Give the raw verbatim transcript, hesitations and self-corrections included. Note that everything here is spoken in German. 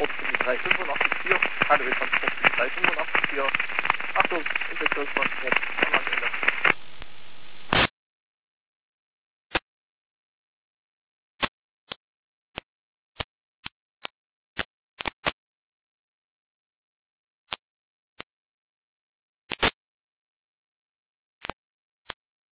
Transportlinie drei fünfundachtzig vier, K D W Transportlinie drei fünfundachtzig vier. Achtung, Infektionstransport am Ende.